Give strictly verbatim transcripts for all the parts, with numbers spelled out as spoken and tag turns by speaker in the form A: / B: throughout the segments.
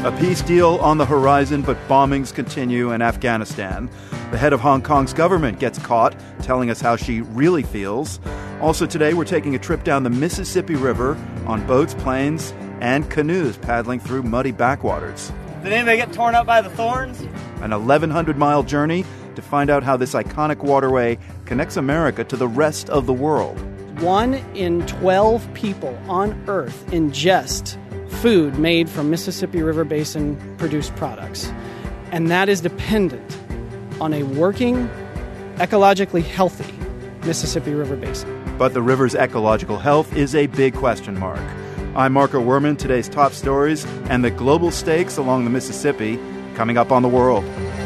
A: A peace deal on the horizon, but bombings continue in Afghanistan. The head of Hong Kong's government gets caught, telling us how she really feels. Also today, we're taking a trip down the Mississippi River on boats, planes, and canoes paddling through muddy backwaters.
B: Did anybody get torn up by the thorns?
A: An eleven hundred mile journey to find out how this iconic waterway connects America to the rest of the world.
C: One in twelve people on Earth ingest food made from Mississippi River Basin produced products. And that is dependent on a working, ecologically healthy Mississippi River Basin.
A: But the river's ecological health is a big question mark. I'm Marco Werman. Today's top stories and the global stakes along the Mississippi coming up on The World.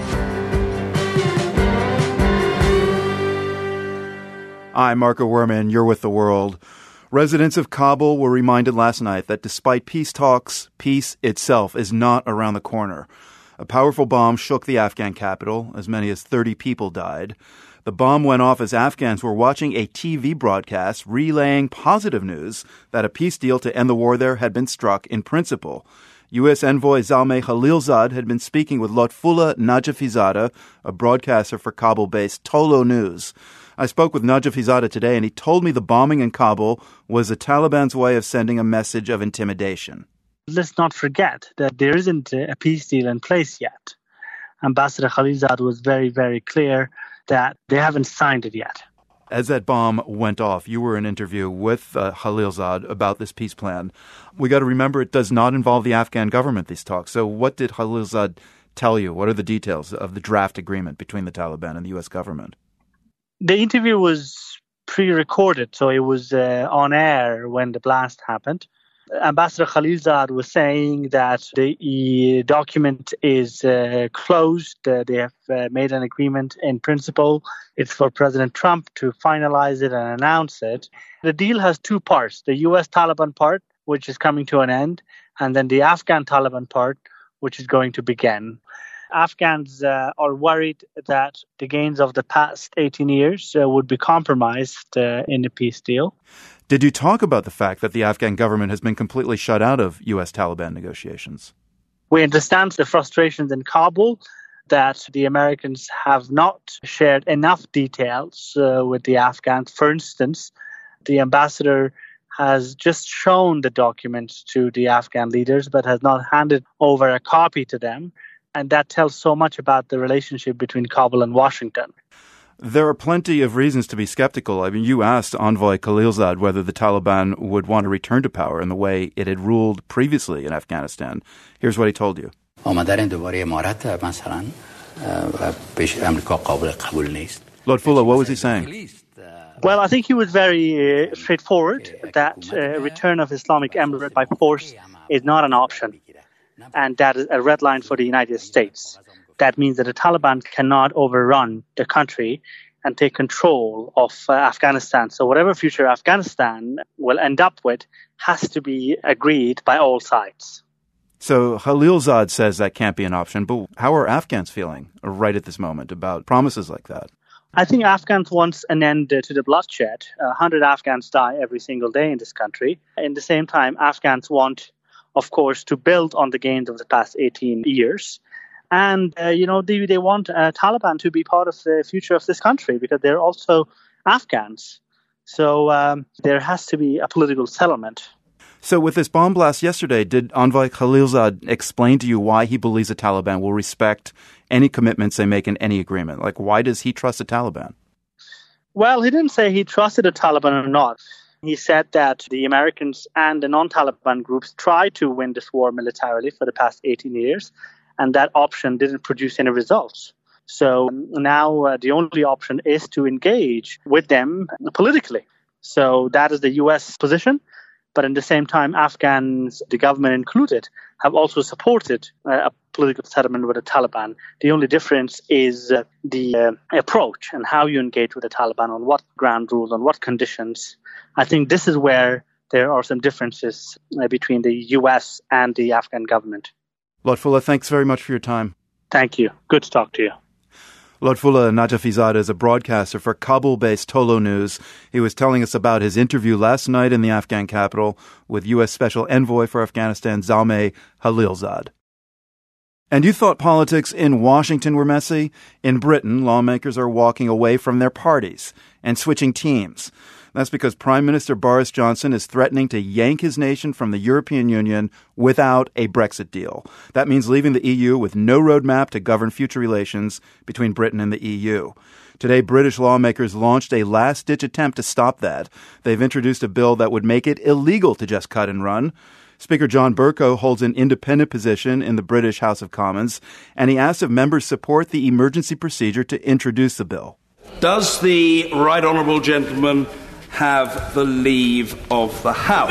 A: I'm Marco Werman. You're with The World. Residents of Kabul were reminded last night that despite peace talks, peace itself is not around the corner. A powerful bomb shook the Afghan capital. As many as thirty people died. The bomb went off as Afghans were watching a T V broadcast relaying positive news that a peace deal to end the war there had been struck in principle. U S envoy Zalmay Khalilzad had been speaking with Lotfullah Najafizadeh, a broadcaster for Kabul-based Tolo News. I spoke with Najafizadeh today, and he told me the bombing in Kabul was the Taliban's way of sending a message of intimidation.
D: Let's not forget that there isn't a peace deal in place yet. Ambassador Khalilzad was very, very clear that they haven't signed it yet.
A: As that bomb went off, you were in an interview with uh, Khalilzad about this peace plan. We got to remember it does not involve the Afghan government, these talks. So what did Khalilzad tell you? What are the details of the draft agreement between the Taliban and the U S government?
D: The interview was pre-recorded, so it was uh, on air when the blast happened. Ambassador Khalilzad was saying that the document is uh, closed. Uh, they have uh, made an agreement in principle. It's for President Trump to finalize it and announce it. The deal has two parts, the U S Taliban part, which is coming to an end, and then the Afghan Taliban part, which is going to begin. Afghans uh, are worried that the gains of the past eighteen years uh, would be compromised uh, in a peace deal.
A: Did you talk about the fact that the Afghan government has been completely shut out of U S Taliban negotiations?
D: We understand the frustrations in Kabul that the Americans have not shared enough details uh, with the Afghans. For instance, the ambassador has just shown the document to the Afghan leaders but has not handed over a copy to them. And that tells so much about the relationship between Kabul and Washington.
A: There are plenty of reasons to be skeptical. I mean, you asked Envoy Khalilzad whether the Taliban would want to return to power in the way it had ruled previously in Afghanistan. Here's what he told you. Lotfullah, what was he saying?
D: Well, I think he was very uh, straightforward that uh, return of Islamic Emirate by force is not an option. And that is a red line for the United States. That means that the Taliban cannot overrun the country and take control of uh, Afghanistan. So whatever future Afghanistan will end up with has to be agreed by all sides.
A: So Khalilzad says that can't be an option, but how are Afghans feeling right at this moment about promises like that?
D: I think Afghans want an end to the bloodshed. Uh, one hundred Afghans die every single day in this country. In the same time, Afghans want, of course, to build on the gains of the past eighteen years. And, uh, you know, they, they want uh, Taliban to be part of the future of this country because they're also Afghans. So um, there has to be a political settlement.
A: So with this bomb blast yesterday, did Envoy Khalilzad explain to you why he believes the Taliban will respect any commitments they make in any agreement? Like, why does he trust the Taliban?
D: Well, he didn't say he trusted the Taliban or not. He said that the Americans and the non-Taliban groups tried to win this war militarily for the past eighteen years, and that option didn't produce any results. So now uh, the only option is to engage with them politically. So that is the U S position. But at the same time, Afghans, the government included, have also supported uh, a political settlement with the Taliban. The only difference is uh, the uh, approach and how you engage with the Taliban, on what ground rules, on what conditions. I think this is where there are some differences uh, between the U S and the Afghan government.
A: Lotfullah, thanks very much for your time.
D: Thank you. Good to talk to you.
A: Lotfullah Najafizadeh is a broadcaster for Kabul-based Tolo News. He was telling us about his interview last night in the Afghan capital with U S Special Envoy for Afghanistan, Zalmay Khalilzad. And you thought politics in Washington were messy? In Britain, lawmakers are walking away from their parties and switching teams. That's because Prime Minister Boris Johnson is threatening to yank his nation from the European Union without a Brexit deal. That means leaving the E U with no roadmap to govern future relations between Britain and the E U. Today, British lawmakers launched a last-ditch attempt to stop that. They've introduced a bill that would make it illegal to just cut and run. Speaker John Bercow holds an independent position in the British House of Commons, and he asked if members support the emergency procedure to introduce the bill.
E: Does the right honourable gentleman have the leave of the House?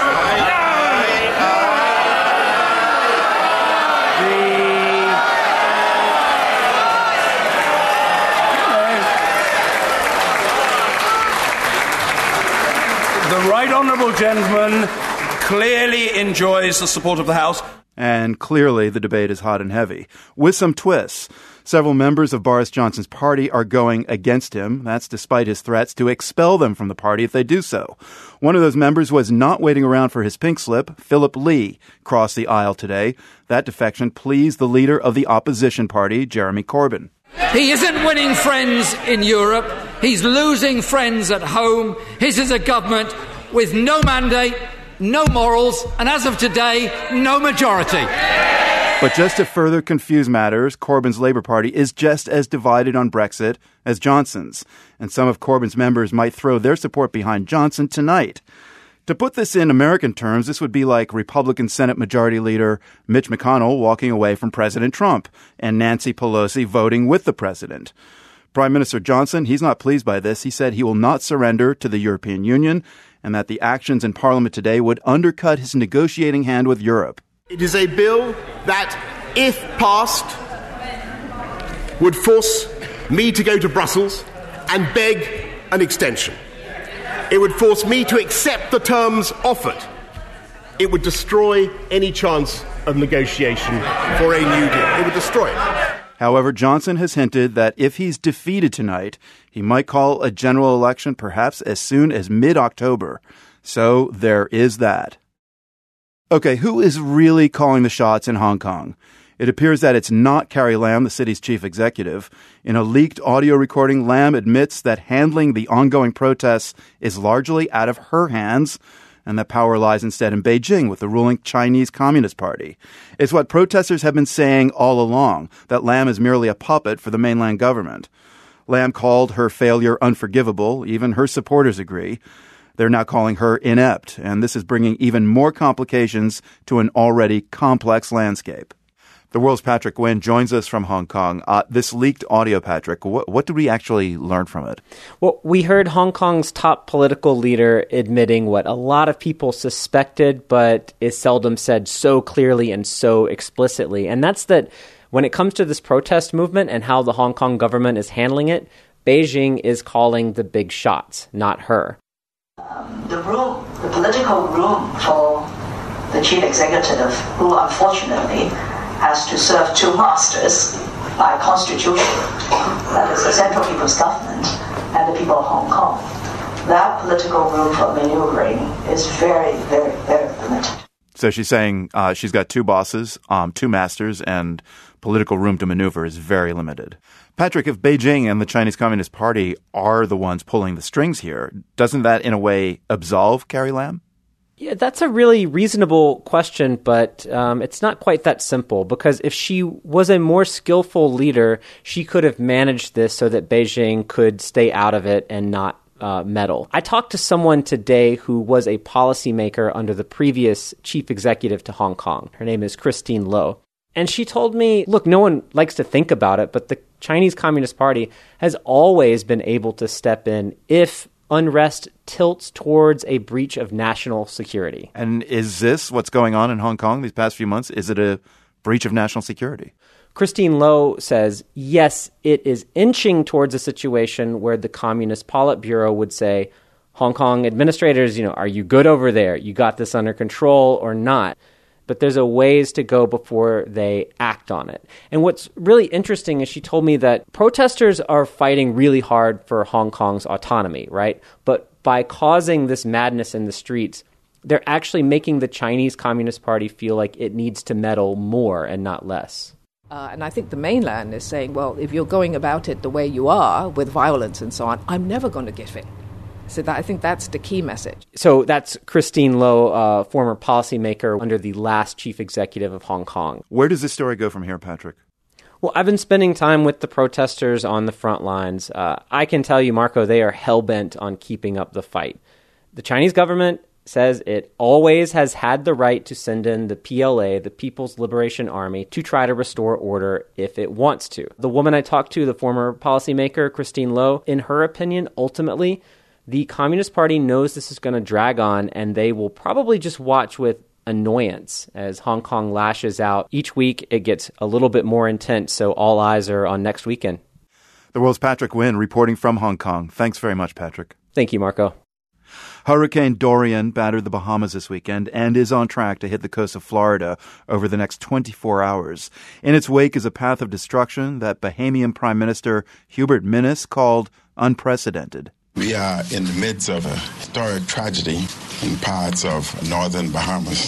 E: The, the right honourable gentleman clearly enjoys the support of the House.
A: And clearly the debate is hot and heavy, with some twists. Several members of Boris Johnson's party are going against him. That's despite his threats to expel them from the party if they do so. One of those members was not waiting around for his pink slip. Philip Lee crossed the aisle today. That defection pleased the leader of the opposition party, Jeremy Corbyn.
F: He isn't winning friends in Europe. He's losing friends at home. His is a government with no mandate, no morals, and as of today, no majority.
A: But just to further confuse matters, Corbyn's Labour Party is just as divided on Brexit as Johnson's, and some of Corbyn's members might throw their support behind Johnson tonight. To put this in American terms, this would be like Republican Senate Majority Leader Mitch McConnell walking away from President Trump and Nancy Pelosi voting with the president. Prime Minister Johnson, he's not pleased by this. He said he will not surrender to the European Union and that the actions in Parliament today would undercut his negotiating hand with Europe.
G: It is a bill that, if passed, would force me to go to Brussels and beg an extension. It would force me to accept the terms offered. It would destroy any chance of negotiation for a new deal. It would destroy it.
A: However, Johnson has hinted that if he's defeated tonight, he might call a general election perhaps as soon as mid-October. So there is that. Okay, who is really calling the shots in Hong Kong? It appears that it's not Carrie Lam, the city's chief executive. In a leaked audio recording, Lam admits that handling the ongoing protests is largely out of her hands, and that power lies instead in Beijing with the ruling Chinese Communist Party. It's what protesters have been saying all along, that Lam is merely a puppet for the mainland government. Lam called her failure unforgivable. Even her supporters agree. They're now calling her inept, and this is bringing even more complications to an already complex landscape. The World's Patrick Nguyen joins us from Hong Kong. Uh, this leaked audio, Patrick, what, what did we actually learn from it?
H: Well, we heard Hong Kong's top political leader admitting what a lot of people suspected, but is seldom said so clearly and so explicitly. And that's that when it comes to this protest movement and how the Hong Kong government is handling it, Beijing is calling the big shots, not her.
I: Um, the room, the political room for the chief executive, who unfortunately has to serve two masters by constitution, that is the Central People's Government and the people of Hong Kong. That political room for maneuvering is very, very, very limited.
A: So she's saying uh, she's got two bosses, um, two masters, and political room to maneuver is very limited. Patrick, if Beijing and the Chinese Communist Party are the ones pulling the strings here, doesn't that in a way absolve Carrie Lam?
H: Yeah, that's a really reasonable question, but um, it's not quite that simple, because if she was a more skillful leader, she could have managed this so that Beijing could stay out of it and not uh, meddle. I talked to someone today who was a policymaker under the previous chief executive to Hong Kong. Her name is Christine Lo. And she told me, look, no one likes to think about it, but the Chinese Communist Party has always been able to step in if unrest tilts towards a breach of national security.
A: And is this what's going on in Hong Kong these past few months? Is it a breach of national security?
H: Christine Lo says, yes, it is inching towards a situation where the Communist Politburo would say, Hong Kong administrators, you know, are you good over there? You got this under control or not? But there's a ways to go before they act on it. And what's really interesting is she told me that protesters are fighting really hard for Hong Kong's autonomy, right? But by causing this madness in the streets, they're actually making the Chinese Communist Party feel like it needs to meddle more and not less.
J: Uh, and I think the mainland is saying, well, if you're going about it the way you are, with violence and so on, I'm never going to give in. So that, I think that's the key message.
H: So that's Christine Low, uh, former policymaker under the last chief executive of Hong Kong.
A: Where does this story go from here, Patrick?
H: Well, I've been spending time with the protesters on the front lines. Uh, I can tell you, Marco, they are hell-bent on keeping up the fight. The Chinese government says it always has had the right to send in the P L A, the People's Liberation Army, to try to restore order if it wants to. The woman I talked to, the former policymaker, Christine Low, in her opinion, ultimately, the Communist Party knows this is going to drag on, and they will probably just watch with annoyance as Hong Kong lashes out. Each week, it gets a little bit more intense, so all eyes are on next weekend.
A: The world's Patrick Nguyen reporting from Hong Kong. Thanks very much, Patrick.
H: Thank you, Marco.
A: Hurricane Dorian battered the Bahamas this weekend and is on track to hit the coast of Florida over the next twenty-four hours. In its wake is a path of destruction that Bahamian Prime Minister Hubert Minnis called unprecedented.
K: We are in the midst of a historic tragedy in parts of northern Bahamas.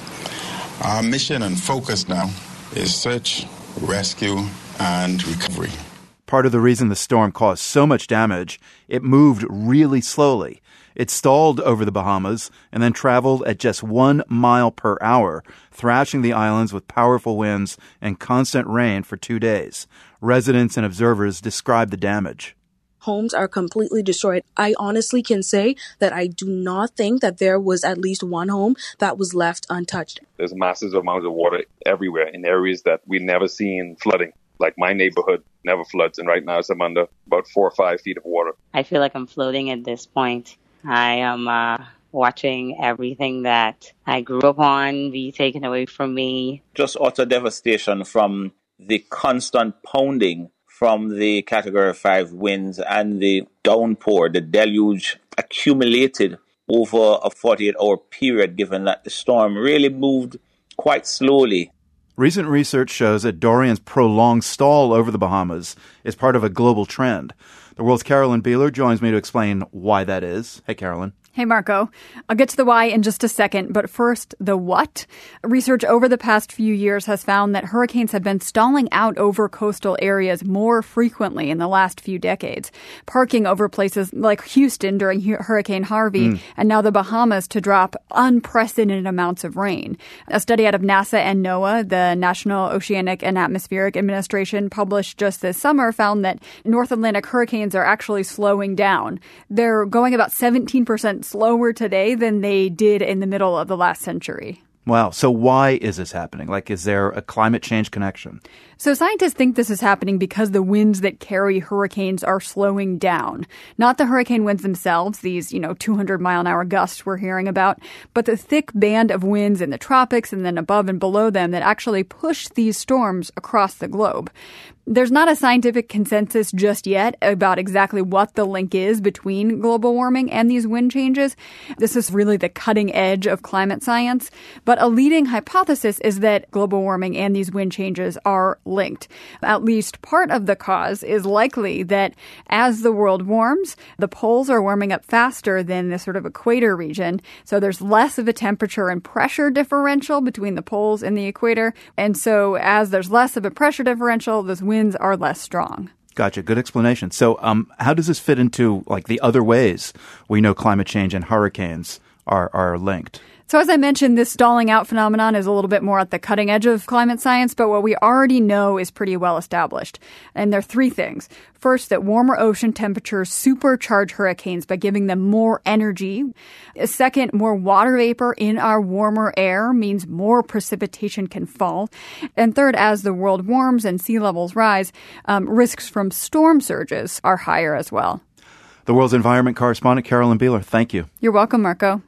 K: Our mission and focus now is search, rescue, and recovery.
A: Part of the reason the storm caused so much damage, it moved really slowly. It stalled over the Bahamas and then traveled at just one mile per hour, thrashing the islands with powerful winds and constant rain for two days. Residents and observers described the damage.
L: Homes are completely destroyed. I honestly can say that I do not think that there was at least one home that was left untouched.
M: There's massive amounts of water everywhere in areas that we've never seen flooding. Like my neighborhood never floods, and right now I'm under about four or five feet of water.
N: I feel like I'm floating at this point. I am uh, watching everything that I grew up on be taken away from me.
O: Just utter devastation from the constant pounding from the Category five winds and the downpour, the deluge accumulated over a forty-eight hour period, given that the storm really moved quite slowly.
A: Recent research shows that Dorian's prolonged stall over the Bahamas is part of a global trend. The world's Carolyn Beeler joins me to explain why that is. Hey, Carolyn.
P: Hey, Marco. I'll get to the why in just a second, but first, the what? Research over the past few years has found that hurricanes have been stalling out over coastal areas more frequently in the last few decades, parking over places like Houston during Hurricane Harvey mm. and now the Bahamas to drop unprecedented amounts of rain. A study out of NASA and NOAA, the National Oceanic and Atmospheric Administration, published just this summer found that North Atlantic hurricanes are actually slowing down. They're going about seventeen percent slower today than they did in the middle of the last century.
A: Wow. So why is this happening? Like, is there a climate change connection?
P: So scientists think this is happening because the winds that carry hurricanes are slowing down. Not the hurricane winds themselves, these, you know, two hundred mile an hour gusts we're hearing about, but the thick band of winds in the tropics and then above and below them that actually push these storms across the globe. There's not a scientific consensus just yet about exactly what the link is between global warming and these wind changes. This is really the cutting edge of climate science. But a leading hypothesis is that global warming and these wind changes are linked. At least part of the cause is likely that as the world warms, the poles are warming up faster than the sort of equator region. So there's less of a temperature and pressure differential between the poles and the equator. And so as there's less of a pressure differential, those winds winds are less strong.
A: Gotcha. Good explanation. So um, how does this fit into like the other ways we know climate change and hurricanes are, are linked?
P: So as I mentioned, this stalling out phenomenon is a little bit more at the cutting edge of climate science, but what we already know is pretty well established. And there are three things. First, that warmer ocean temperatures supercharge hurricanes by giving them more energy. Second, more water vapor in our warmer air means more precipitation can fall. And third, as the world warms and sea levels rise, um, risks from storm surges are higher as well.
A: The world's environment correspondent, Carolyn Beeler, thank you.
P: You're welcome, Marco.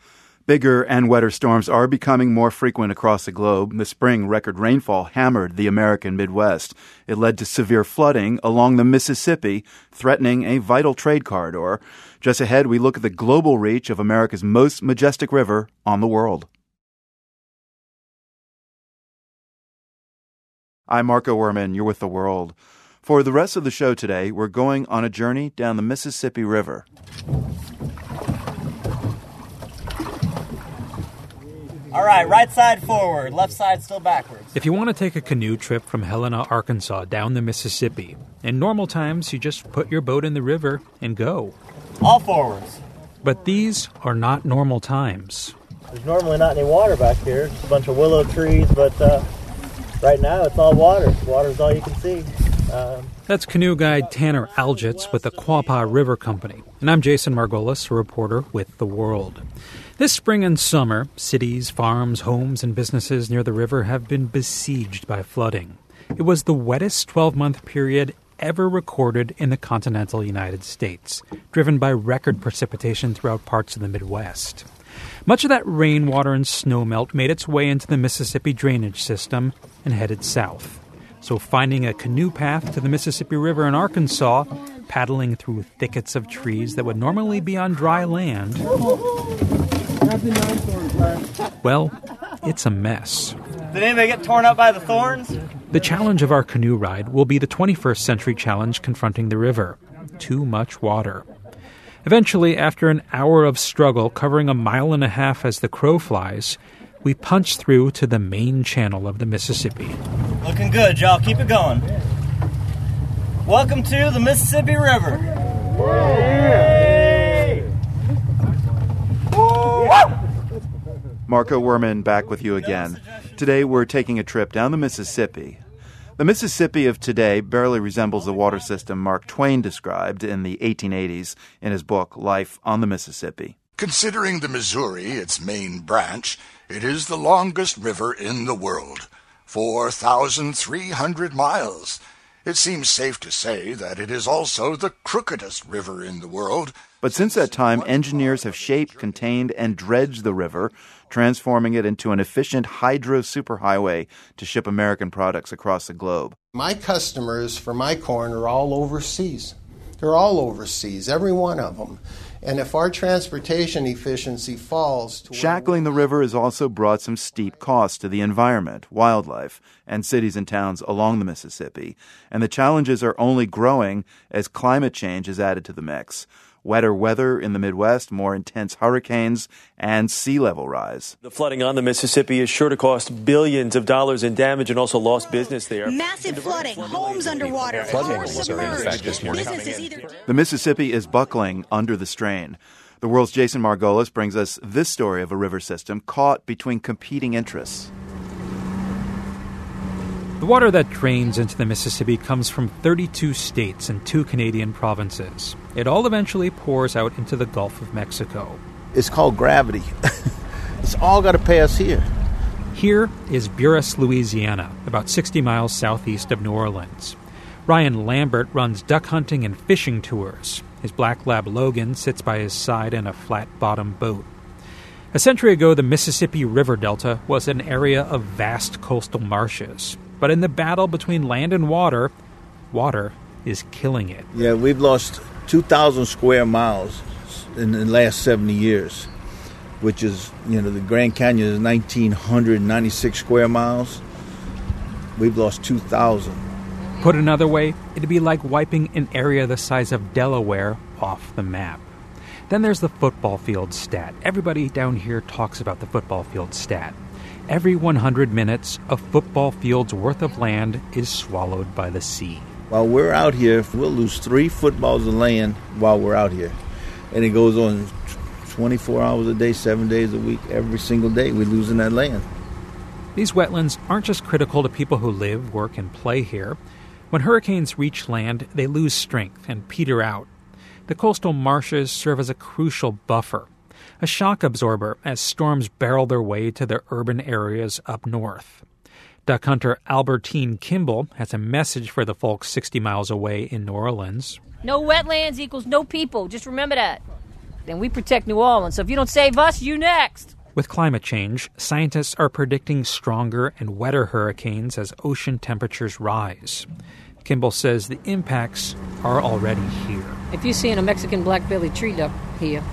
A: Bigger and wetter storms are becoming more frequent across the globe. This spring, record rainfall hammered the American Midwest. It led to severe flooding along the Mississippi, threatening a vital trade corridor. Just ahead, we look at the global reach of America's most majestic river on the world. I'm Marco Werman. You're with The World. For the rest of the show today, we're going on a journey down the Mississippi River.
B: All right, right side forward, left side still backwards.
Q: If you want to take a canoe trip from Helena, Arkansas down the Mississippi, in normal times you just put your boat in the river and go.
B: All forwards.
Q: But these are not normal times.
B: There's normally not any water back here. Just a bunch of willow trees, but uh, right now it's all water. Water's all you can see. Um,
Q: That's canoe guide Tanner Algitz with the Quapaw River Company. And I'm Jason Margolis, a reporter with The World. This spring and summer, cities, farms, homes, and businesses near the river have been besieged by flooding. It was the wettest twelve-month period ever recorded in the continental United States, driven by record precipitation throughout parts of the Midwest. Much of that rainwater and snowmelt made its way into the Mississippi drainage system and headed south. So finding a canoe path to the Mississippi River in Arkansas, paddling through thickets of trees that would normally be on dry land, well, it's a mess.
B: Did anybody get torn up by the thorns?
Q: The challenge of our canoe ride will be the twenty-first century challenge confronting the river: too much water. Eventually, after an hour of struggle covering a mile and a half as the crow flies, we punch through to the main channel of the Mississippi.
B: Looking good, y'all. Keep it going. Welcome to the Mississippi River.
A: Marco Werman back with you again. Today we're taking a trip down the Mississippi. The Mississippi of today barely resembles the water system Mark Twain described in the eighteen eighties in his book Life on the Mississippi.
R: Considering the Missouri, its main branch, it is the longest river in the world, four thousand three hundred miles. It seems safe to say that it is also the crookedest river in the world.
A: But since that time, engineers have shaped, contained, and dredged the river, transforming it into an efficient hydro superhighway to ship American products across the globe.
S: My customers for my corn are all overseas. They're all overseas, every one of them. And if our transportation efficiency falls to
A: Shackling the river has also brought some steep costs to the environment, wildlife, and cities and towns along the Mississippi. And the challenges are only growing as climate change is added to the mix. Wetter weather in the Midwest, more intense hurricanes, and sea level rise.
T: The flooding on the Mississippi is sure to cost billions of dollars in damage and also lost business there.
U: Massive flooding, homes underwater, cars submerged. Businesses either...
A: The Mississippi is buckling under the strain. The World's Jason Margolis brings us this story of a river system caught between competing interests.
Q: The water that drains into the Mississippi comes from thirty-two states and two Canadian provinces. It all eventually pours out into the Gulf of Mexico.
V: It's called gravity. It's all got to pass here.
Q: Here is Buras, Louisiana, about sixty miles southeast of New Orleans. Ryan Lambert runs duck hunting and fishing tours. His black lab Logan sits by his side in a flat-bottom boat. A century ago, the Mississippi River Delta was an area of vast coastal marshes. But in the battle between land and water, water is killing it.
V: Yeah, we've lost two thousand square miles in the last seventy years, which is, you know, the Grand Canyon is one thousand nine hundred ninety-six square miles. We've lost two thousand.
Q: Put another way, it'd be like wiping an area the size of Delaware off the map. Then there's the football field stat. Everybody down here talks about the football field stat. Every one hundred minutes, a football field's worth of land is swallowed by the sea.
V: While we're out here, we'll lose three footballs of land while we're out here. And it goes on twenty-four hours a day, seven days a week, every single day we're losing that land.
Q: These wetlands aren't just critical to people who live, work, and play here. When hurricanes reach land, they lose strength and peter out. The coastal marshes serve as a crucial buffer, a shock absorber as storms barrel their way to the urban areas up north. Duck hunter Albertine Kimball has a message for the folks sixty miles away in New Orleans.
W: No wetlands equals no people. Just remember that. Then we protect New Orleans, so if you don't save us, you next.
Q: With climate change, scientists are predicting stronger and wetter hurricanes as ocean temperatures rise. Kimball says the impacts are already here.
W: If you're seeing a Mexican black-bellied tree duck here,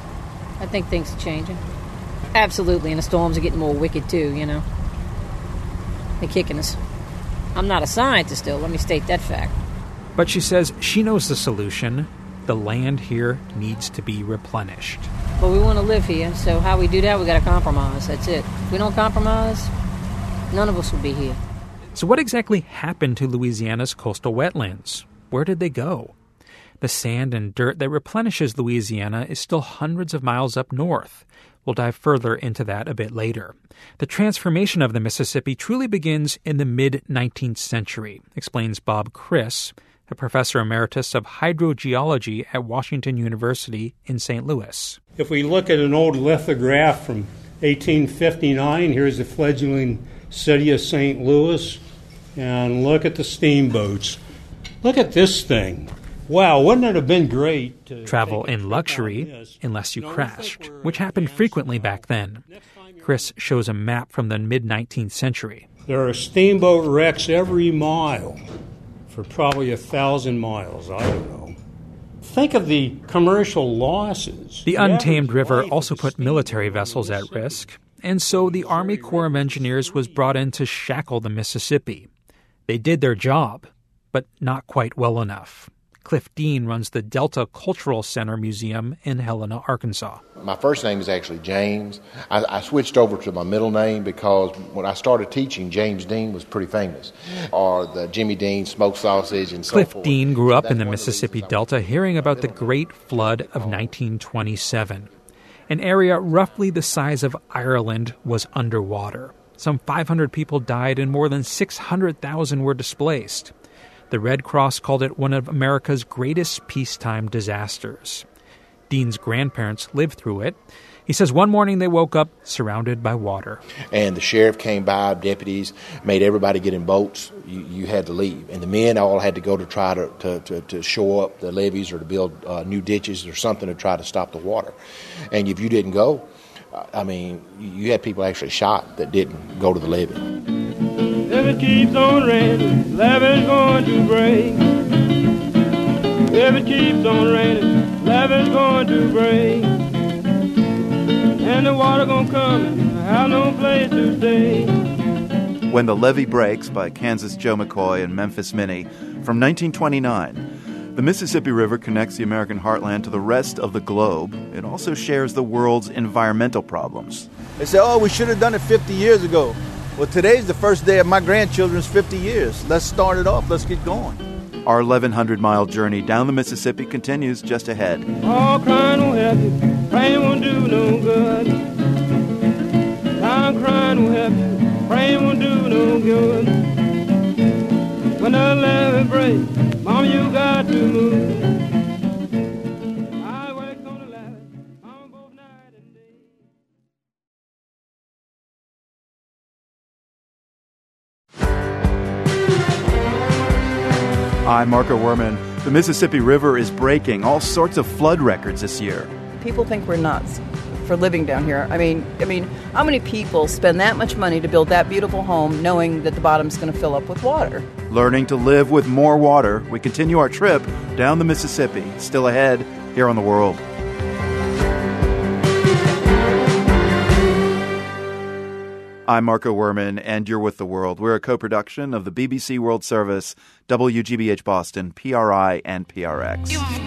W: I think things are changing. Absolutely, and the storms are getting more wicked too, you know. They're kicking us. I'm not a scientist still, let me state that fact.
Q: But she says she knows the solution. the land here needs to be replenished.
W: But we want to live here, so how we do that, we got to compromise. That's it. If we don't compromise, none of us will be here.
Q: So what exactly happened to Louisiana's coastal wetlands? Where did they go? The sand and dirt that replenishes Louisiana is still hundreds of miles up north. We'll dive further into that a bit later. The transformation of the Mississippi truly begins in the mid-nineteenth century, explains Bob Criss, a professor emeritus of hydrogeology at Washington University in Saint Louis.
C: If we look at an old lithograph from eighteen fifty-nine, here's the fledgling city of Saint Louis, and look at the steamboats. Look at this thing. Wow, wouldn't it have been great to
Q: travel in luxury unless you crashed, which happened frequently back then. Chris shows a map from the mid-nineteenth century.
C: There are steamboat wrecks every mile for probably a thousand miles, I don't know. Think of the commercial losses.
Q: The untamed river also put military vessels at risk, and so the Army Corps of Engineers was brought in to shackle the Mississippi. They did their job, but not quite well enough. Cliff Dean runs the Delta Cultural Center Museum in Helena, Arkansas.
D: My first name is actually James. I, I switched over to my middle name because when I started teaching, James Dean was pretty famous. Or the Jimmy Dean smoked sausage and so
Q: Cliff
D: forth.
Q: Dean grew up in the Mississippi Delta hearing about the Great Flood of nineteen twenty-seven. An area roughly the size of Ireland was underwater. Some five hundred people died and more than six hundred thousand were displaced. The Red Cross called it one of America's greatest peacetime disasters. Dean's grandparents lived through it. He says one morning they woke up surrounded by water.
D: And the sheriff came by, deputies, made everybody get in boats. You, you had to leave. And the men all had to go to try to, to, to, to shore up the levees or to build uh, new ditches or something to try to stop the water. And if you didn't go, I mean, you had people actually shot that didn't go to the levee.
E: If it keeps on raining, levee's going to break. If it keeps on raining, levee's going to break. And the water gonna come and have no place to stay.
A: When the Levee Breaks by Kansas Joe McCoy and Memphis Minnie from nineteen twenty-nine. The Mississippi River connects the American heartland to the rest of the globe. It also shares the world's environmental problems.
V: They say, oh, we should have done it fifty years ago. Well, today's the first day of my grandchildren's fifty years. Let's start it off. Let's get going.
A: Our eleven hundred mile journey down the Mississippi continues just ahead.
E: All crying won't help you, praying won't do no good. I'm crying won't help you, praying won't do no good. When the levee breaks, Mama, you got to move. I work on the levee, Mama, both night and day.
A: I'm Marco Werman. The Mississippi River is breaking all sorts of flood records this year.
X: People think we're nuts for living down here. I mean, I mean, how many people spend that much money to build that beautiful home knowing that the bottom's going to fill up with water?
A: Learning to live with more water, we continue our trip down the Mississippi. Still ahead here on The World. I'm Marco Werman, and you're with The World. We're a co-production of the B B C World Service, W G B H Boston, P R I, and P R X.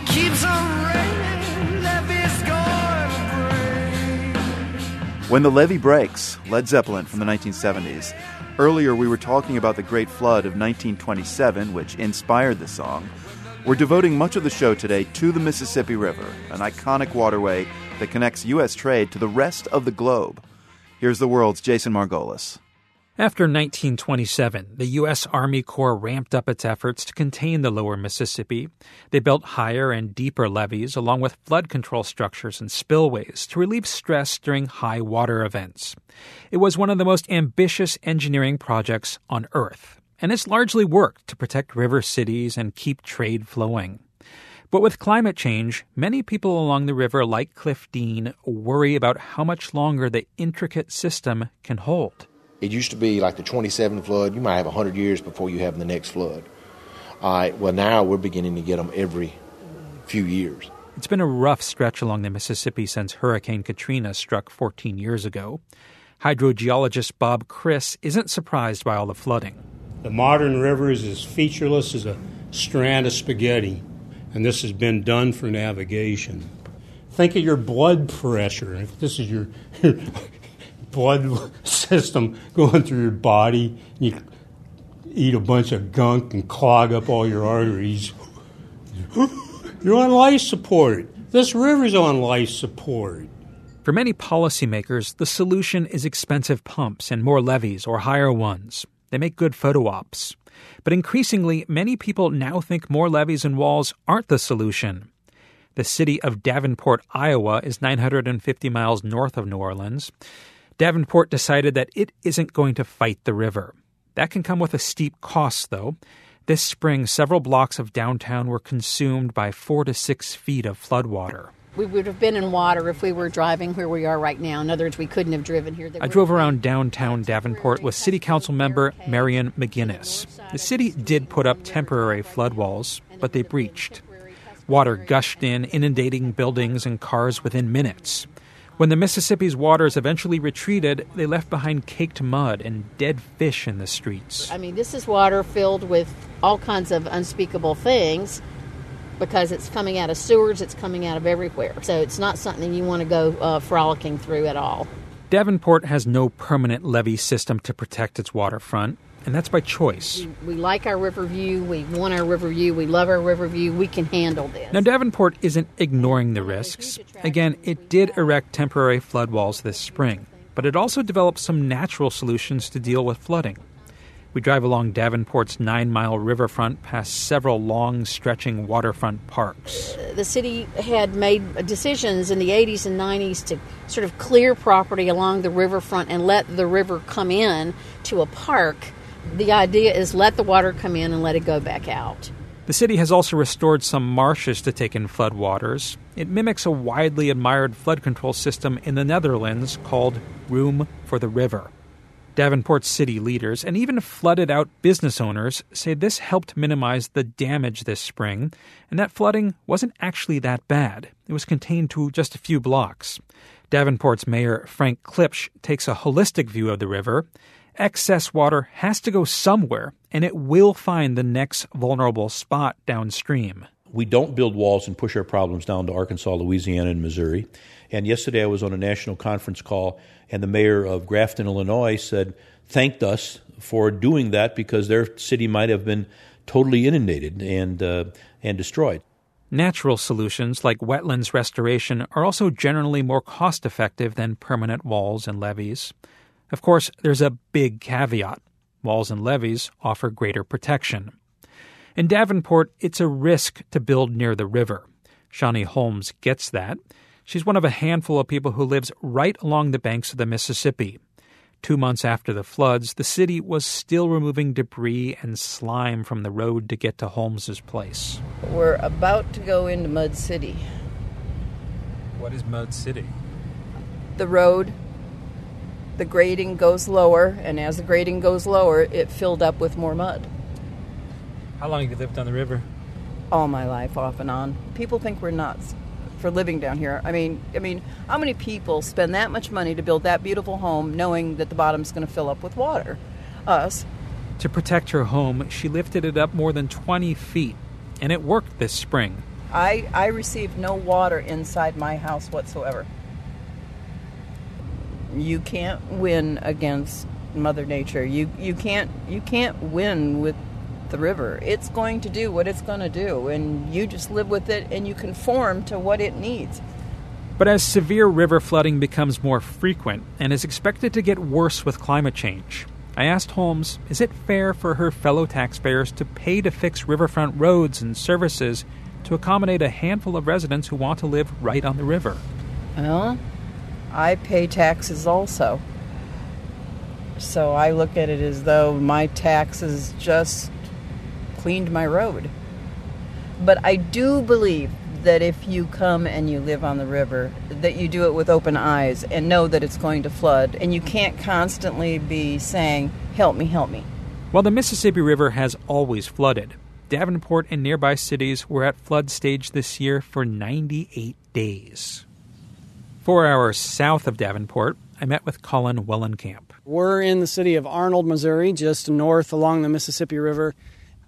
A: When the Levee Breaks, Led Zeppelin from the nineteen seventies. Earlier, we were talking about the Great Flood of nineteen twenty-seven, which inspired the song. We're devoting much of the show today to the Mississippi River, an iconic waterway that connects U S trade to the rest of the globe. Here's The World's Jason Margolis.
Q: After nineteen twenty-seven, the U S Army Corps ramped up its efforts to contain the lower Mississippi. They built higher and deeper levees along with flood control structures and spillways to relieve stress during high water events. It was one of the most ambitious engineering projects on Earth, and it's largely worked to protect river cities and keep trade flowing. But with climate change, many people along the river, like Cliff Dean, worry about how much longer the intricate system can hold.
D: It used to be like the twenty-seven flood. You might have one hundred years before you have the next flood. All right, well, now we're beginning to get them every few years.
Q: It's been a rough stretch along the Mississippi since Hurricane Katrina struck fourteen years ago. Hydrogeologist Bob Criss isn't surprised by all the flooding.
C: The modern river is as featureless as a strand of spaghetti. and this has been done for navigation. Think of your blood pressure. If this is your, your blood system going through your body, you eat a bunch of gunk and clog up all your arteries. You're on life support. This river's on life support.
Q: For many policymakers, the solution is expensive pumps and more levees or higher ones. They make good photo ops. But increasingly, many people now think more levees and walls aren't the solution. The city of Davenport, Iowa, is nine hundred fifty miles north of New Orleans. Davenport decided that it isn't going to fight the river. That can come with a steep cost, though. This spring, several blocks of downtown were consumed by four to six feet of floodwater.
W: We would have been in water if we were driving where we are right now. In other words, we couldn't have driven here.
Q: I drove around downtown Davenport with City Council member Marion McGinnis. The city did put up temporary flood walls, but they breached. Water gushed in, inundating buildings and cars within minutes. When the Mississippi's waters eventually retreated, they left behind caked mud and dead fish in the streets.
W: I mean, this is water filled with all kinds of unspeakable things because it's coming out of sewers, it's coming out of everywhere. So it's not something you want to go uh, frolicking through at all.
Q: Davenport has no permanent levee system to protect its waterfront, and that's by choice.
W: We, we like our river view, we want our river view, we love our river view, we can handle this.
Q: Now, Davenport isn't ignoring the risks. Again, it did erect temporary flood walls this spring, but it also developed some natural solutions to deal with flooding. We drive along Davenport's nine-mile riverfront past several long, stretching waterfront parks.
W: The city had made decisions in the eighties and nineties to sort of clear property along the riverfront and let the river come in to a park. The idea is let the water come in and let it go back out.
Q: The city has also restored some marshes to take in floodwaters. It mimics a widely admired flood control system in the Netherlands called Room for the River. Davenport city leaders and even flooded-out business owners say this helped minimize the damage this spring, and that flooding wasn't actually that bad. It was contained to just a few blocks. Davenport's mayor, Frank Klipsch, takes a holistic view of the river. Excess water has to go somewhere, and it will find the next vulnerable spot downstream.
F: We don't build walls and push our problems down to Arkansas, Louisiana, and Missouri. And yesterday I was on a national conference call, and the mayor of Grafton, Illinois, said, thanked us for doing that because their city might have been totally inundated and uh, and destroyed.
Q: Natural solutions like wetlands restoration are also generally more cost-effective than permanent walls and levees. Of course, there's a big caveat. Walls and levees offer greater protection. In Davenport, it's a risk to build near the river. Shawnee Holmes gets that. She's one of a handful of people who lives right along the banks of the Mississippi. Two months after the floods, the city was still removing debris and slime from the road to get to Holmes's place.
X: We're about to go into Mud City.
Q: What is Mud City?
X: The road, the grading goes lower, and as the grading goes lower, it filled up with more mud.
Q: How long have you lived on the river?
X: All my life, off and on. People think we're nuts for living down here. I mean, I mean, how many people spend that much money to build that beautiful home knowing that the bottom's going to fill up with water? Us.
Q: To protect her home, she lifted it up more than twenty feet, and it worked this spring.
X: I, I received no water inside my house whatsoever. You can't win against Mother Nature. You you can't you can't win with the river. It's going to do what it's going to do, and you just live with it and you conform to what it needs.
Q: But as severe river flooding becomes more frequent and is expected to get worse with climate change, I asked Holmes, is it fair for her fellow taxpayers to pay to fix riverfront roads and services to accommodate a handful of residents who want to live right on the river?
X: Well, I pay taxes also. So I look at it as though my taxes just cleaned my road. But I do believe that if you come and you live on the river, that you do it with open eyes and know that it's going to flood, and you can't constantly be saying, help me, help me.
Q: While the Mississippi River has always flooded, Davenport and nearby cities were at flood stage this year for ninety-eight days. Four hours south of Davenport, I met with Colin Wellenkamp.
G: We're in the city of Arnold, Missouri, just north along the Mississippi River.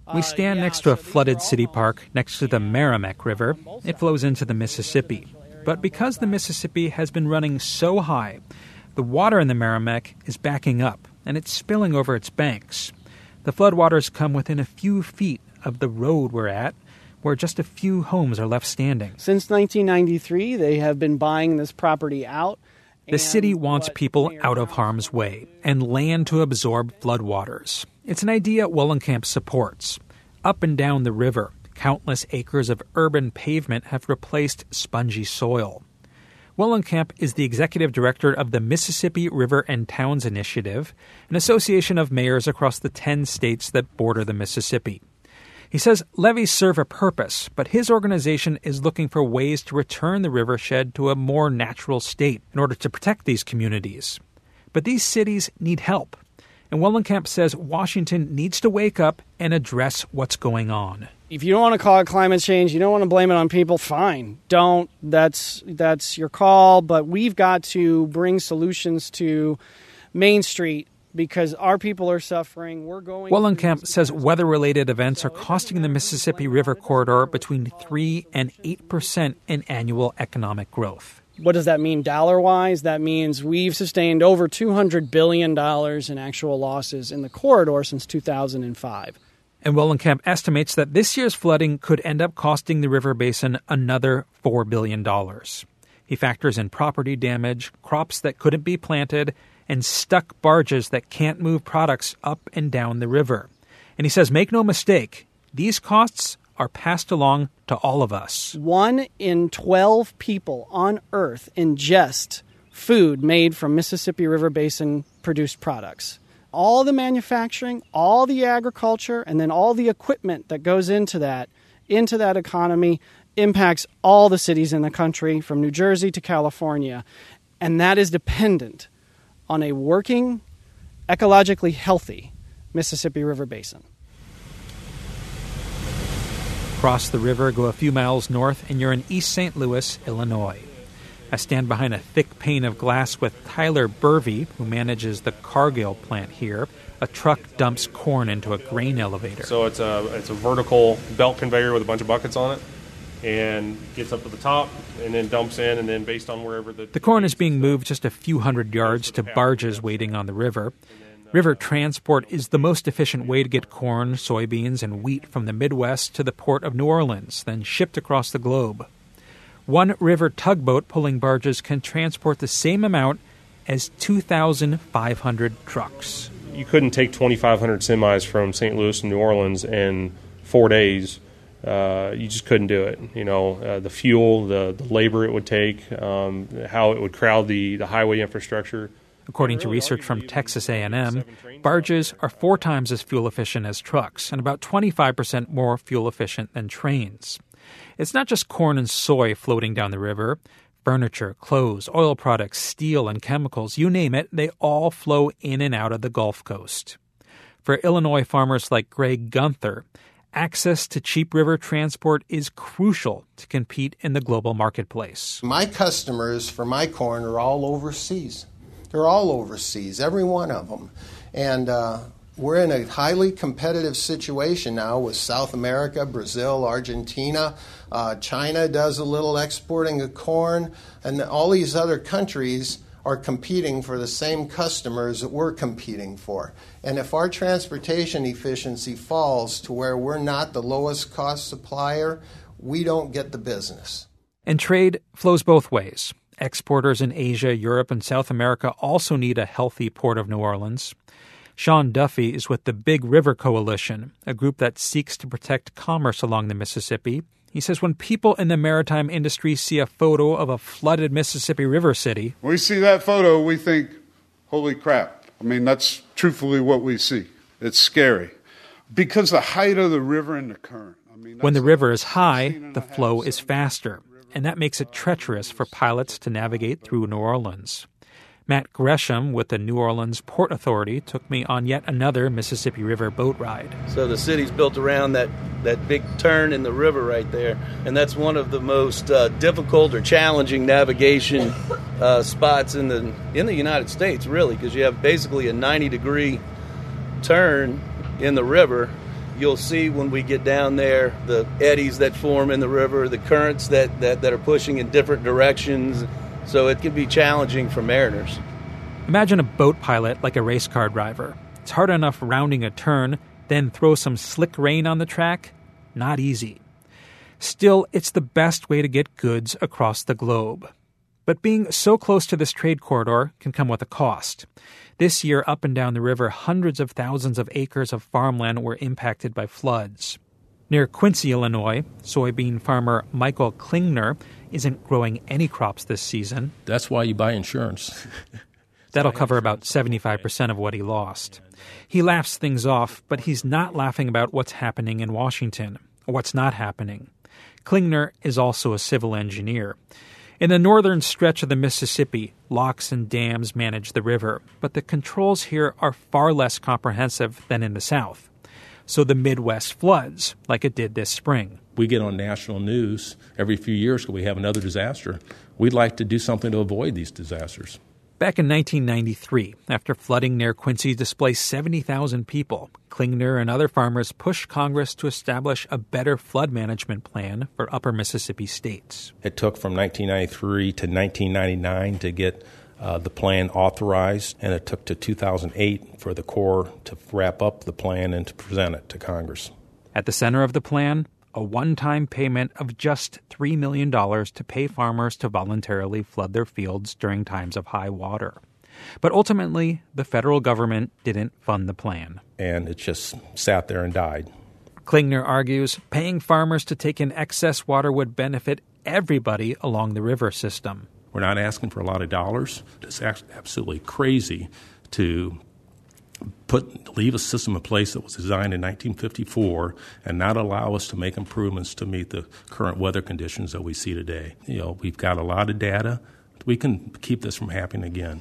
Q: We stand next to a flooded city park next to the Meramec River. It flows into the Mississippi. But because the Mississippi has been running so high, the water in the Meramec is backing up, and it's spilling over its banks. The floodwaters come within a few feet of the road we're at, where just a few homes are left standing.
G: Since nineteen ninety-three, they have been buying this property out.
Q: The city wants people out of harm's way and land to absorb floodwaters. It's an idea Wallencamp supports. Up and down the river, countless acres of urban pavement have replaced spongy soil. Wallencamp is the executive director of the Mississippi River and Towns Initiative, an association of mayors across the ten states that border the Mississippi. He says levees serve a purpose, but his organization is looking for ways to return the rivershed to a more natural state in order to protect these communities. But these cities need help, and Wallencamp says Washington needs to wake up and address what's going on.
G: If you don't want to call it climate change, you don't want to blame it on people, fine. Don't. That's that's your call, but we've got to bring solutions to Main Street because our people are suffering. We're going.
Q: Wallencamp says weather-related events are costing the Mississippi River corridor between three and eight percent in annual economic growth.
G: What does that mean dollar-wise? That means we've sustained over two hundred billion dollars in actual losses in the corridor since two thousand five.
Q: And Wallencamp estimates that this year's flooding could end up costing the river basin another four billion dollars. He factors in property damage, crops that couldn't be planted, and stuck barges that can't move products up and down the river. And he says, make no mistake, these costs are passed along to all of us.
G: One in twelve people on Earth ingest food made from Mississippi River Basin produced products. All the manufacturing, all the agriculture, and then all the equipment that goes into that, into that economy impacts all the cities in the country from New Jersey to California. And that is dependent on a working, ecologically healthy Mississippi River Basin.
Q: Cross the river, go a few miles north, and you're in East Saint Louis, Illinois. I stand behind a thick pane of glass with Tyler Burvey, who manages the Cargill plant here. A truck dumps corn into a grain elevator.
H: So it's a it's a vertical belt conveyor with a bunch of buckets on it, and gets up to the top, and then dumps in, and then based on wherever the...
Q: The corn is being moved just a few hundred yards to barges waiting on the river. River transport is the most efficient way to get corn, soybeans, and wheat from the Midwest to the port of New Orleans, then shipped across the globe. One river tugboat pulling barges can transport the same amount as two thousand five hundred trucks.
H: You couldn't take twenty-five hundred semis from Saint Louis to New Orleans in four days. Uh, you just couldn't do it. You know, uh, the fuel, the, the labor it would take, um, how it would crowd the, the highway infrastructure.
Q: According to research from Texas A and M, barges are four times as fuel efficient as trucks and about twenty-five percent more fuel efficient than trains. It's not just corn and soy floating down the river. Furniture, clothes, oil products, steel, and chemicals, you name it, they all flow in and out of the Gulf Coast. For Illinois farmers like Greg Gunther, access to cheap river transport is crucial to compete in the global marketplace.
S: My customers for my corn are all overseas. They're all overseas, every one of them. And uh, we're in a highly competitive situation now with South America, Brazil, Argentina. Uh, China does a little exporting of corn. And all these other countries are competing for the same customers that we're competing for. And if our transportation efficiency falls to where we're not the lowest cost supplier, we don't get the business.
Q: And trade flows both ways. Exporters in Asia, Europe, and South America also need a healthy Port of New Orleans. Sean Duffy is with the Big River Coalition, a group that seeks to protect commerce along the Mississippi. He says when people in the maritime industry see a photo of a flooded Mississippi River city,
I: when we see that photo, we think, holy crap. I mean, that's truthfully what we see. It's scary. Because the height of the river and the current. I mean,
Q: when the river is high, the flow is faster, and that makes it treacherous for pilots to navigate through New Orleans. Matt Gresham with the New Orleans Port Authority took me on yet another Mississippi River boat ride.
J: So the city's built around that, that big turn in the river right there, and that's one of the most uh, difficult or challenging navigation uh, spots in the in the United States, really, because you have basically a ninety degree turn in the river, you'll see when we get down there the eddies that form in the river, the currents that, that, that are pushing in different directions. So it can be challenging for mariners.
Q: Imagine a boat pilot like a race car driver. It's hard enough rounding a turn, then throw some slick rain on the track. Not easy. Still, it's the best way to get goods across the globe. But being so close to this trade corridor can come with a cost. This year, up and down the river, hundreds of thousands of acres of farmland were impacted by floods. Near Quincy, Illinois, soybean farmer Michael Klingner isn't growing any crops this season.
K: That's why you buy insurance.
Q: That'll cover about seventy-five percent of what he lost. He laughs things off, but he's not laughing about what's happening in Washington, or what's not happening. Klingner is also a civil engineer. In the northern stretch of the Mississippi, locks and dams manage the river, but the controls here are far less comprehensive than in the south. So the Midwest floods, like it did this spring.
K: We get on national news every few years because we have another disaster. We'd like to do something to avoid these disasters.
Q: Back in nineteen ninety-three, after flooding near Quincy displaced seventy thousand people, Klingner and other farmers pushed Congress to establish a better flood management plan for upper Mississippi states.
K: It took from nineteen ninety-three to nineteen ninety-nine to get uh, the plan authorized, and it took to two thousand eight for the Corps to wrap up the plan and to present it to Congress.
Q: At the center of the plan, a one-time payment of just three million dollars to pay farmers to voluntarily flood their fields during times of high water. But ultimately, the federal government didn't fund the plan.
K: And it just sat there and died.
Q: Klingner argues paying farmers to take in excess water would benefit everybody along the river system.
K: We're not asking for a lot of dollars. It's absolutely crazy to put leave a system in place that was designed in nineteen fifty-four and not allow us to make improvements to meet the current weather conditions that we see today. You know, we've got a lot of data. We can keep this from happening again.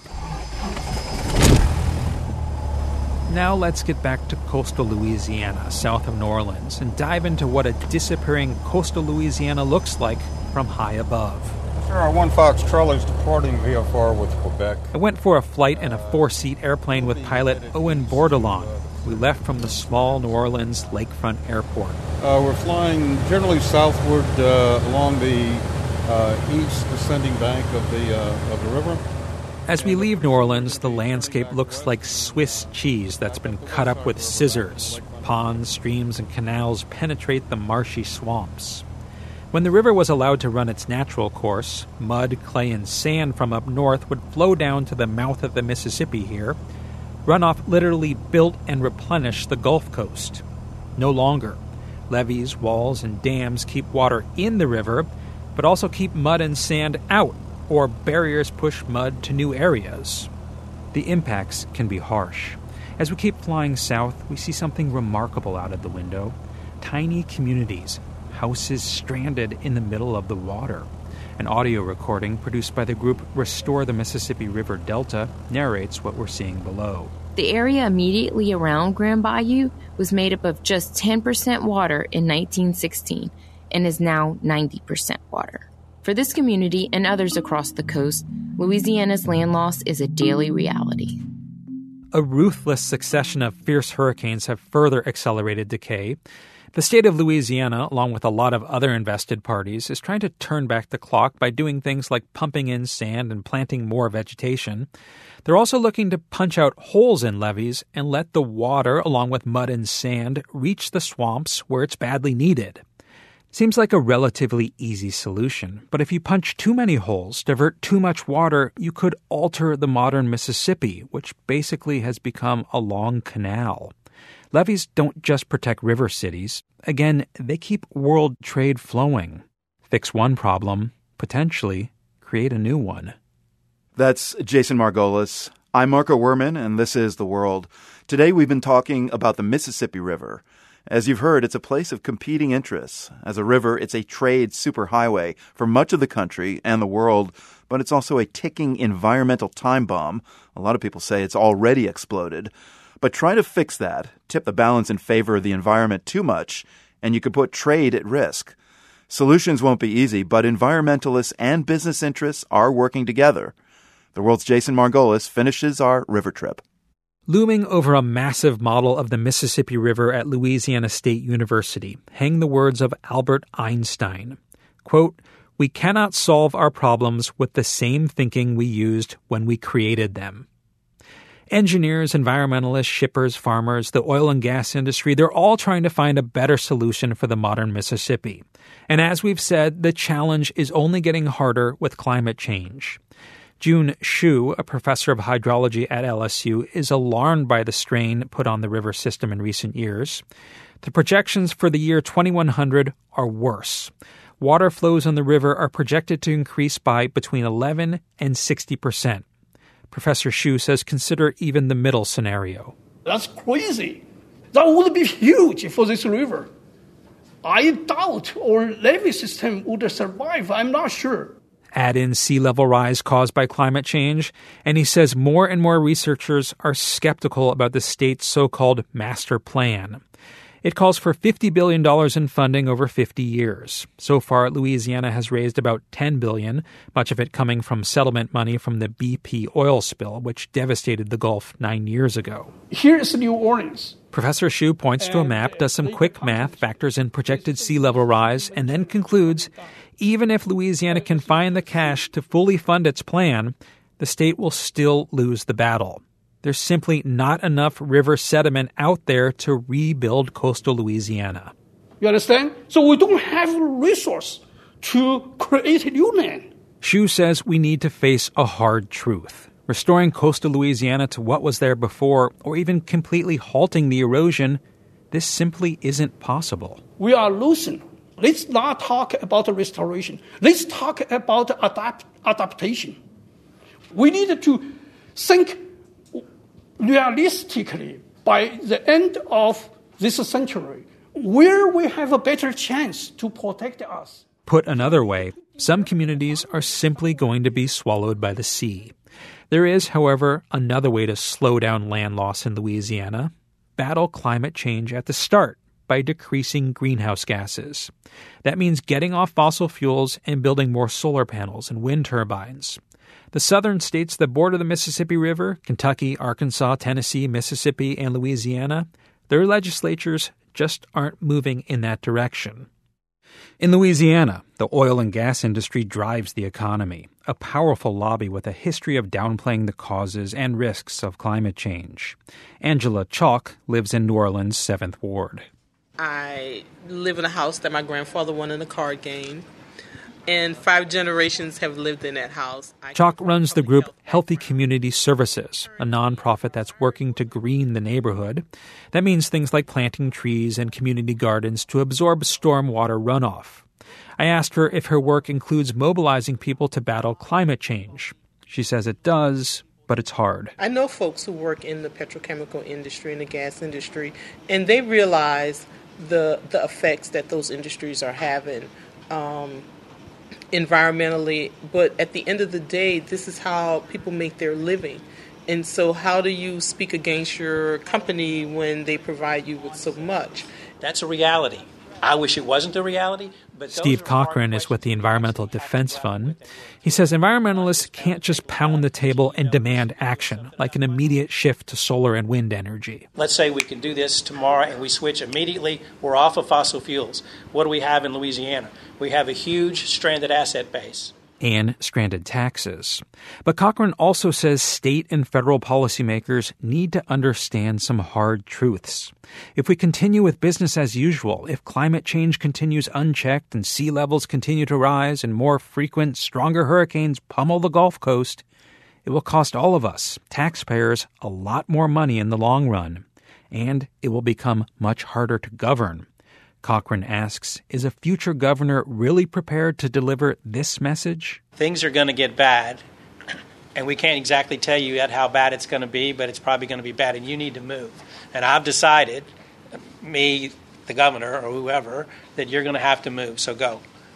Q: Now let's get back to coastal Louisiana, south of New Orleans, and dive into what a disappearing coastal Louisiana looks like from high above.
L: There are one Fox trolleys departing V F R with Quebec.
Q: I went for a flight in a four-seat airplane with pilot Owen Bordelon. We left from the small New Orleans lakefront airport.
L: Uh, we're flying generally southward uh, along the uh, east descending bank of the uh, of the river.
Q: As we leave New Orleans, the landscape looks like Swiss cheese that's been cut up with scissors. Ponds, streams, and canals penetrate the marshy swamps. When the river was allowed to run its natural course, mud, clay, and sand from up north would flow down to the mouth of the Mississippi here. Runoff literally built and replenished the Gulf Coast. No longer. Levees, walls, and dams keep water in the river, but also keep mud and sand out, or barriers push mud to new areas. The impacts can be harsh. As we keep flying south, we see something remarkable out of the window. Tiny communities, houses stranded in the middle of the water. An audio recording produced by the group Restore the Mississippi River Delta narrates what we're seeing below.
M: The area immediately around Grand Bayou was made up of just ten percent water in nineteen sixteen and is now ninety percent water. For this community and others across the coast, Louisiana's land loss is a daily reality.
Q: A ruthless succession of fierce hurricanes have further accelerated decay. The state of Louisiana, along with a lot of other invested parties, is trying to turn back the clock by doing things like pumping in sand and planting more vegetation. They're also looking to punch out holes in levees and let the water, along with mud and sand, reach the swamps where it's badly needed. Seems like a relatively easy solution, but if you punch too many holes, divert too much water, you could alter the modern Mississippi, which basically has become a long canal. Levees don't just protect river cities. Again, they keep world trade flowing. Fix one problem, potentially create a new one.
A: That's Jason Margolis. I'm Marco Werman, and this is The World. Today we've been talking about the Mississippi River. As you've heard, it's a place of competing interests. As a river, it's a trade superhighway for much of the country and the world, but it's also a ticking environmental time bomb. A lot of people say it's already exploded. But try to fix that, tip the balance in favor of the environment too much, and you could put trade at risk. Solutions won't be easy, but environmentalists and business interests are working together. The World's Jason Margolis finishes our river trip.
Q: Looming over a massive model of the Mississippi River at Louisiana State University hang the words of Albert Einstein. Quote, "We cannot solve our problems with the same thinking we used when we created them." Engineers, environmentalists, shippers, farmers, the oil and gas industry, they're all trying to find a better solution for the modern Mississippi. And as we've said, the challenge is only getting harder with climate change. Jun Xu, a professor of hydrology at L S U, is alarmed by the strain put on the river system in recent years. The projections for the year twenty-one hundred are worse. Water flows on the river are projected to increase by between eleven and sixty percent. Professor Xu says consider even the middle scenario.
B: That's crazy. That would be huge for this river. I doubt our levee system would survive. I'm not sure.
Q: Add in sea level rise caused by climate change, and he says more and more researchers are skeptical about the state's so-called master plan. It calls for fifty billion dollars in funding over fifty years. So far, Louisiana has raised about ten billion dollars, much of it coming from settlement money from the B P oil spill, which devastated the Gulf nine years ago.
B: Here's New Orleans.
Q: Professor Xu points to a map, does some quick math, factors in projected sea level rise, and then concludes, even if Louisiana can find the cash to fully fund its plan, the state will still lose the battle. There's simply not enough river sediment out there to rebuild coastal Louisiana.
B: You understand? So we don't have resource to create new land.
Q: Xu says we need to face a hard truth. Restoring coastal Louisiana to what was there before, or even completely halting the erosion, this simply isn't possible.
B: We are losing. Let's not talk about restoration. Let's talk about adapt- adaptation. We need to think realistically by the end of this century, where we have a better chance to protect us.
Q: Put another way, some communities are simply going to be swallowed by the sea. There is, however, another way to slow down land loss in Louisiana. Battle climate change at the start by decreasing greenhouse gases. That means getting off fossil fuels and building more solar panels and wind turbines. The southern states that border the Mississippi River, Kentucky, Arkansas, Tennessee, Mississippi, and Louisiana, their legislatures just aren't moving in that direction. In Louisiana, the oil and gas industry drives the economy, a powerful lobby with a history of downplaying the causes and risks of climate change. Angela Chalk lives in New Orleans' seventh Ward.
N: I live in a house that my grandfather won in a card game, and five generations have lived in that house.
Q: Chalk runs the group Healthy Community Services, a nonprofit that's working to green the neighborhood. That means things like planting trees and community gardens to absorb stormwater runoff. I asked her if her work includes mobilizing people to battle climate change. She says it does, but it's hard.
N: I know folks who work in the petrochemical industry and the gas industry, and they realize the the effects that those industries are having um, environmentally. But at the end of the day, this is how people make their living. And so how do you speak against your company when they provide you with so much?
O: That's a reality. I wish it wasn't a reality. But
Q: Steve Cochran is with the Environmental Defense Fund. He says environmentalists can't just pound the table and demand action, like an immediate shift to solar and wind energy.
O: Let's say we can do this tomorrow and we switch immediately. We're off of fossil fuels. What do we have in Louisiana? We have a huge stranded asset base.
Q: And stranded taxes. But Cochran also says state and federal policymakers need to understand some hard truths. If we continue with business as usual, if climate change continues unchecked and sea levels continue to rise and more frequent, stronger hurricanes pummel the Gulf Coast, it will cost all of us, taxpayers, a lot more money in the long run. And it will become much harder to govern. Cochran asks, is a future governor really prepared to deliver this message?
O: Things are going to get bad, and we can't exactly tell you yet how bad it's going to be, but it's probably going to be bad, and you need to move. And I've decided, me, the governor, or whoever, that you're going to have to move, so go.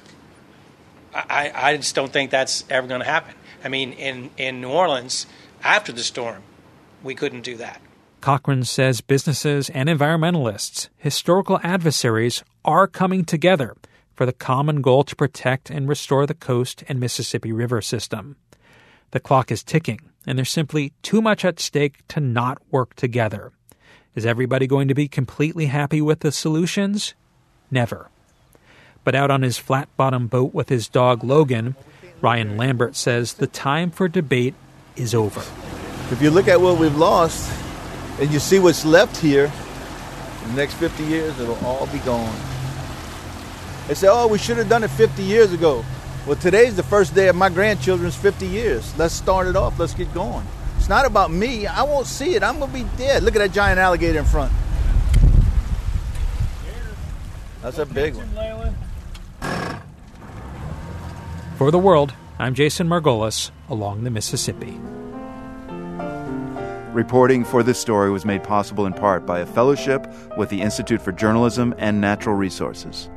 O: I, I just don't think that's ever going to happen. I mean, in, in New Orleans, after the storm, we couldn't do that.
Q: Cochran says businesses and environmentalists, historical adversaries, are coming together for the common goal to protect and restore the coast and Mississippi River system. The clock is ticking, and there's simply too much at stake to not work together. Is everybody going to be completely happy with the solutions? Never. But out on his flat-bottom boat with his dog Logan, Ryan Lambert says the time for debate is over.
V: If you look at what we've lost and you see what's left here, in the next fifty years, it'll all be gone. They say, oh, we should have done it fifty years ago. Well, today's the first day of my grandchildren's fifty years. Let's start it off. Let's get going. It's not about me. I won't see it. I'm going to be dead. Look at that giant alligator in front. That's a big one.
Q: For The World, I'm Jason Margolis, along the Mississippi.
A: Reporting for this story was made possible in part by a fellowship with the Institute for Journalism and Natural Resources.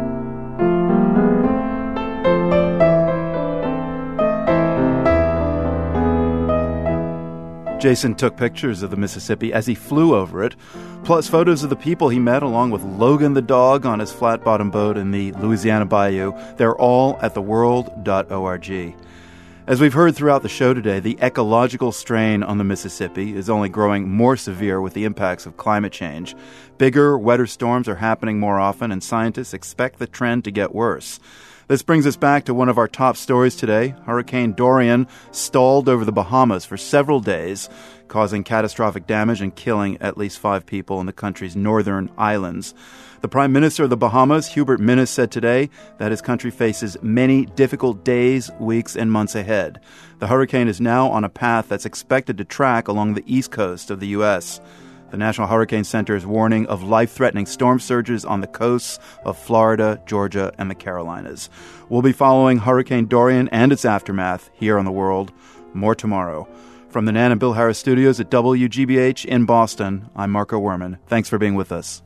A: Jason took pictures of the Mississippi as he flew over it, plus photos of the people he met along with Logan the dog on his flat-bottom boat in the Louisiana Bayou. They're all at the world dot org. As we've heard throughout the show today, the ecological strain on the Mississippi is only growing more severe with the impacts of climate change. Bigger, wetter storms are happening more often, and scientists expect the trend to get worse. This brings us back to one of our top stories today. Hurricane Dorian stalled over the Bahamas for several days, causing catastrophic damage and killing at least five people in the country's northern islands. The Prime Minister of the Bahamas, Hubert Minnis, said today that his country faces many difficult days, weeks, and months ahead. The hurricane is now on a path that's expected to track along the east coast of the U S The National Hurricane Center is warning of life-threatening storm surges on the coasts of Florida, Georgia, and the Carolinas. We'll be following Hurricane Dorian and its aftermath here on The World. More tomorrow. From the Nan and Bill Harris studios at W G B H in Boston, I'm Marco Werman. Thanks for being with us.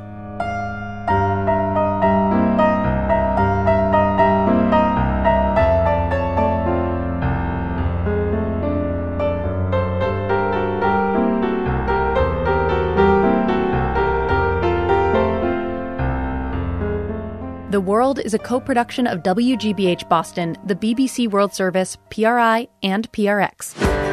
P: The World is a co-production of W G B H Boston, the B B C World Service, P R I, and P R X.